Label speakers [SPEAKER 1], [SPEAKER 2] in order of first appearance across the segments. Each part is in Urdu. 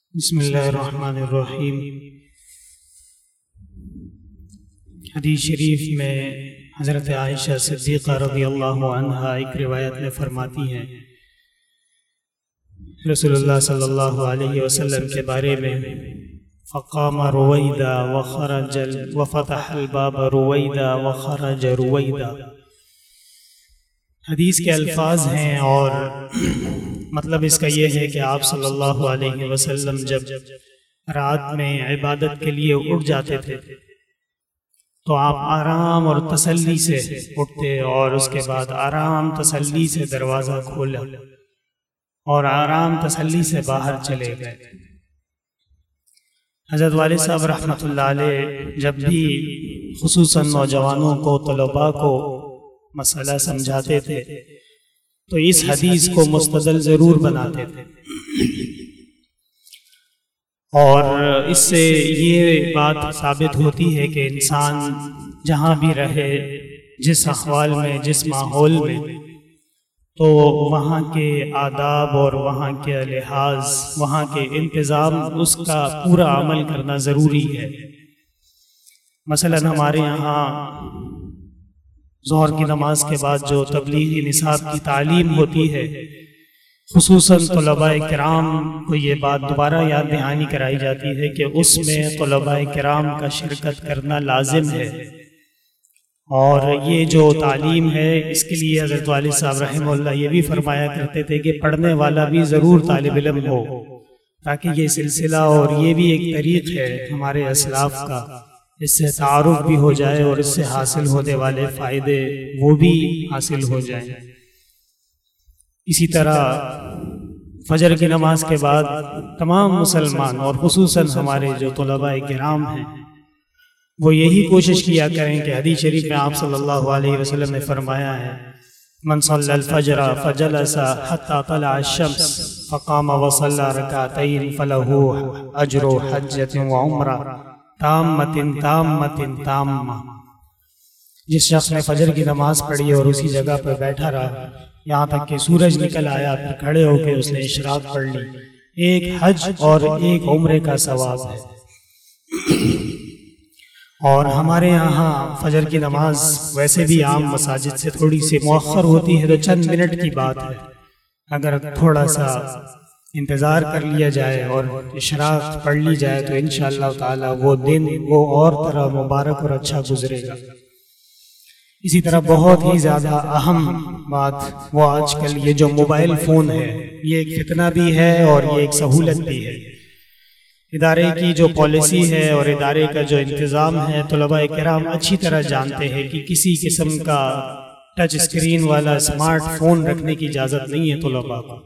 [SPEAKER 1] بسم اللہ الرحمن الرحیم۔ حدیث شریف میں حضرت عائشہ صدیقہ رضی اللہ عنہا ایک روایت میں فرماتی ہیں، رسول اللہ صلی اللہ علیہ وسلم کے بارے میں، فقام رویدا وخرج وفتح الباب رویدا وخرج رویدا۔ حدیث کے الفاظ ہیں اور مطلب اس کا یہ ہے کہ آپ صلی اللہ علیہ وسلم جب رات میں عبادت کے لیے اٹھ جاتے تھے تو آپ آرام اور تسلی سے اٹھتے اور اس کے بعد آرام تسلی سے دروازہ کھولا اور آرام تسلی سے باہر چلے گئے۔ حضرت والد صاحب رحمۃ اللہ علیہ جب بھی خصوصاً نوجوانوں کو، طلباء کو مسئلہ سمجھاتے تھے تو اس حدیث کو مستدل ضرور بناتے تھے، اور اس سے یہ بات ثابت ہوتی ہے کہ انسان جہاں بھی رہے، جس احوال میں، جس ماحول میں، تو وہاں کے آداب اور وہاں کے لحاظ، وہاں کے انتظام، اس کا پورا عمل کرنا ضروری ہے۔ مثلاً ہمارے یہاں ظہر کی نماز کے بعد جو تبلیغی نصاب کی تعلیم ہوتی ہے، خصوصاً طلباء کرام کو یہ بات دوبارہ یاد دہانی کرائی جاتی ہے کہ اس میں طلباء کرام کا شرکت کرنا لازم ہے، اور یہ جو تعلیم ہے اس کے لیے حضرت والد صاحب رحمہ اللہ یہ بھی فرمایا کرتے تھے کہ پڑھنے والا بھی ضرور طالب علم ہو، تاکہ یہ سلسلہ اور یہ بھی ایک طریق ہے ہمارے اسلاف کا، اس سے تعارف بھی ہو جائے اور اس سے حاصل ہونے والے فائدے وہ بھی حاصل ہو جائیں۔ اسی طرح فجر کی نماز کے بعد تمام مسلمان اور خصوصاً ہمارے جو طلباء کرام ہیں وہ یہی کوشش کیا کریں کہ حدیث شریف میں آپ صلی اللہ علیہ وسلم نے فرمایا ہے، من صلی الفجر فجلس حتی طلع الشمس فقام وصلی رکعتین فلہ اجر حجۃ وعمرہ تامۃ تامۃ تامہ۔ جس شخص نے فجر کی نماز پڑھی اور اسی جگہ پر بیٹھا رہا یہاں تک کہ سورج نکل آیا، پھر کھڑے ہو کے اس نے اشراق پڑھ لی، ایک حج اور ایک عمرے کا ثواب ہے۔ اور ہمارے یہاں فجر کی نماز ویسے بھی عام مساجد سے تھوڑی سی مؤخر ہوتی ہے، تو چند منٹ کی بات ہے، اگر تھوڑا سا انتظار کر لیا جائے اور اشراق پڑھ لی جائے تو انشاءاللہ تعالی وہ دن وہ اور طرح مبارک اور اچھا گزرے گا۔ اسی طرح بہت ہی زیادہ اہم بات وہ آج کل یہ جو موبائل فون ہے، یہ ایک فتنہ بھی ہے اور یہ ایک سہولت بھی ہے۔ ادارے کی جو پالیسی ہے اور ادارے کا جو انتظام ہے، طلباء کرام اچھی طرح جانتے ہیں کہ کسی قسم کا ٹچ اسکرین والا اسمارٹ فون رکھنے کی اجازت نہیں ہے طلباء کو،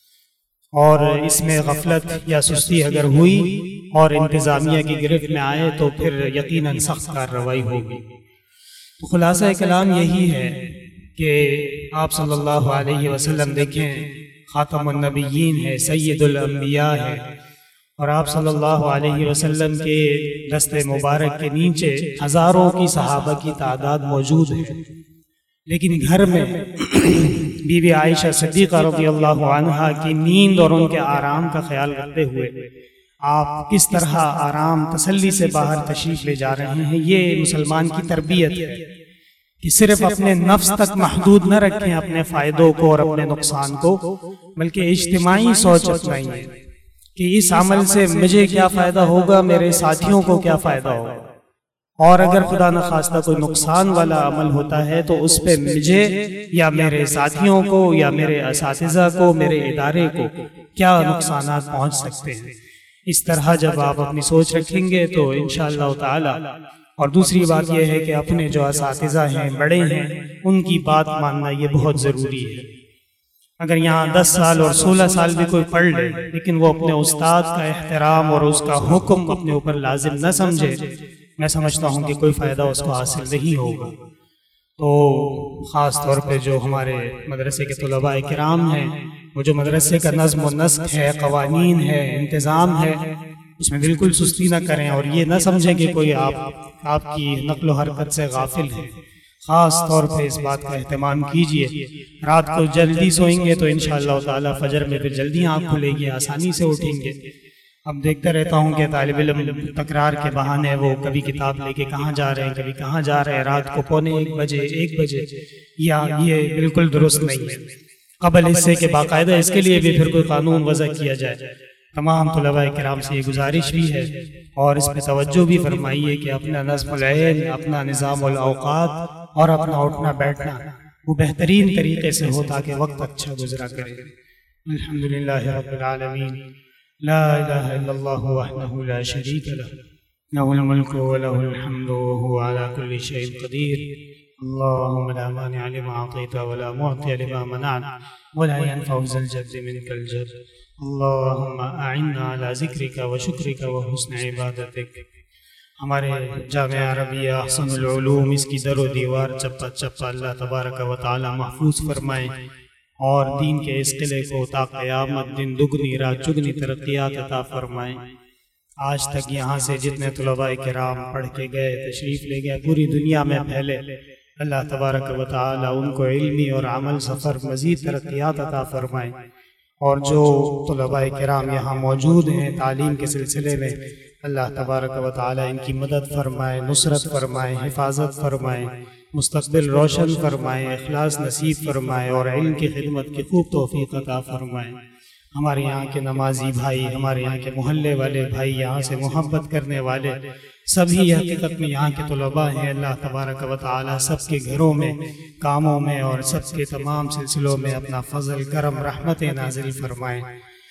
[SPEAKER 1] اور اس میں غفلت یا سستی اگر ہوئی اور انتظامیہ کی گرفت میں آئے تو پھر یقیناً سخت کارروائی ہوگی۔ تو خلاصہ کلام یہی ہے کہ آپ صلی اللہ علیہ وسلم دیکھیں، خاتم النبیین ہے، سید الانبیاء ہے، اور آپ صلی اللہ علیہ وسلم کے دست مبارک کے نیچے ہزاروں کی صحابہ کی تعداد موجود ہے، لیکن گھر میں بی بی عائشہ صدیقہ رضی اللہ عنہا کی نیند اور ان کے آرام کا خیال رکھتے ہوئے آپ کس طرح آرام تسلی سے باہر تشریف لے جا رہے ہیں۔ یہ مسلمان کی تربیت ہے کہ صرف اپنے نفس تک محدود نہ رکھیں اپنے فائدوں کو اور اپنے نقصان کو، بلکہ اجتماعی سوچ اپنائیں کہ اس عمل سے مجھے کیا فائدہ ہوگا، میرے ساتھیوں کو کیا فائدہ ہوگا، اور اگر خدا نخواستہ کوئی نقصان والا عمل ہوتا ہے تو اس پہ مجھے یا میرے ساتھیوں کو یا میرے اساتذہ کو، میرے ادارے کو کیا نقصانات پہنچ سکتے ہیں۔ اس طرح جب آپ اپنی سوچ رکھیں گے تو انشاءاللہ تعالی، اور دوسری بات یہ ہے کہ اپنے جو اساتذہ ہیں، بڑے ہیں، ان کی بات ماننا یہ بہت ضروری ہے۔ اگر یہاں 10 سال اور 16 سال بھی کوئی پڑھ لے لیکن وہ اپنے استاد کا احترام اور اس کا حکم اپنے اوپر لازم نہ سمجھے، میں سمجھتا ہوں کہ کوئی فائدہ اس کو حاصل نہیں ہوگا۔ تو خاص طور پہ جو ہمارے مدرسے کے طلباء کرام ہیں، وہ جو مدرسے کا نظم و نسق ہے، قوانین ہے، انتظام ہے، اس میں بالکل سستی نہ کریں اور یہ نہ سمجھیں کہ کوئی آپ کی نقل و حرکت سے غافل ہے۔ خاص طور پہ اس بات کا اہتمام کیجئے، رات کو جلدی سوئیں گے تو انشاءاللہ تعالی فجر میں پھر جلدی آنکھ کھلے گی، آسانی سے اٹھیں گے، اب دیکھتا رہتا ہوں کہ طالب علم تکرار کے بہانے وہ کبھی کتاب لے کے کہاں جا رہے ہیں، کبھی کہاں جا رہے ہیں، رات کو 1:45 1 بجے، یا یہ بالکل درست نہیں ہے۔ قبل اس سے کہ باقاعدہ اس کے لیے بھی پھر کوئی قانون وضع کیا جائے۔ تمام طلباء کرام سے یہ گزارش بھی ہے اور اس پہ توجہ بھی فرمائیے کہ اپنا نظم العین، اپنا نظام الاوقات اور اپنا اٹھنا بیٹھنا وہ بہترین طریقے سے ہو تاکہ وقت اچھا گزرا کرے۔ الحمدللہ رب العالمین، لا الہ الا اللہ وحدہ لا شریک لہ، لہ الملک ولہ الحمد وہو علی کل شیء قدیر۔ اللہم لا مانع لما اعطیت ولا معطی لما منعت ولا ينفع ذا الجد منک الجد۔ اللہم اعنا علی ذکرک و شکرک و حسن عبادتک۔ ہمارے جامعہ عربیہ احسن العلوم، اس کی در و دیوار چپا چپا اللہ تبارک و تعالی محفوظ فرمائے اور دین کے اس قلعے کو تا قیامت دن دگنی رات چگنی ترقیات عطا فرمائے۔ آج تک یہاں سے جتنے طلباء کرام پڑھ کے گئے، تشریف لے گئے، پوری دنیا میں پھیلے، اللہ تبارک و تعالی ان کو علمی اور عمل سفر مزید ترقیات عطا فرمائے۔ اور جو طلباء کرام یہاں موجود ہیں تعلیم کے سلسلے میں، اللہ تبارک و تعالی ان کی مدد فرمائے، نصرت فرمائے، حفاظت فرمائے، مستقبل روشن فرمائے، اخلاص نصیب فرمائے اور علم کی خدمت کی خوب توفیق عطا فرمائے۔ ہمارے یہاں کے نمازی بھائی، ہمارے یہاں کے محلے والے بھائی، یہاں سے محبت کرنے والے سبھی حقیقت میں یہاں کے طلباء ہیں۔ اللہ تبارک و تعالی سب کے گھروں میں، کاموں میں اور سب کے تمام سلسلوں میں اپنا فضل، کرم، رحمت نازل فرمائے۔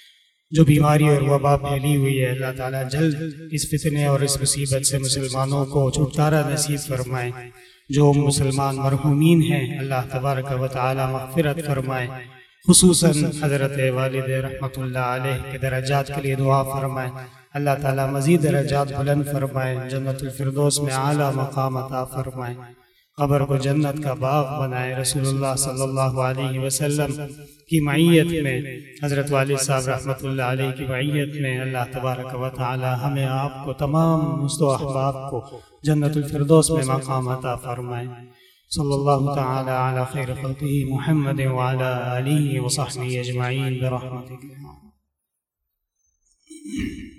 [SPEAKER 1] جو بیماری اور وبا پھیلی ہوئی ہے، اللہ تعالیٰ جلد اس فتنے اور اس مصیبت سے مسلمانوں کو چھٹکارا نصیب فرمائے۔ جو مسلمان مرحومین ہیں، اللہ تبارک و تعالی مغفرت فرمائے، خصوصاً حضرت والد رحمت اللہ علیہ کے درجات کے لیے دعا فرمائے۔ اللہ تعالیٰ مزید درجات بلند فرمائے، جنت الفردوس میں اعلیٰ مقام عطا فرمائے، قبر کو جنت کا باغ بنائے۔ رسول اللہ صلی اللہ علیہ وسلم کی معیت میں، حضرت والد صاحب رحمت اللہ علیہ کی معیت میں اللہ تبارک و تعالی ہمیں آپ کو تمام دوست و احباب کو جنت الفردوس میں مقام عطا فرمائے۔ صلی اللہ تعالی علی خیر خلقہ محمد وعلی آلہ وصحبہ اجمعین برحمتک۔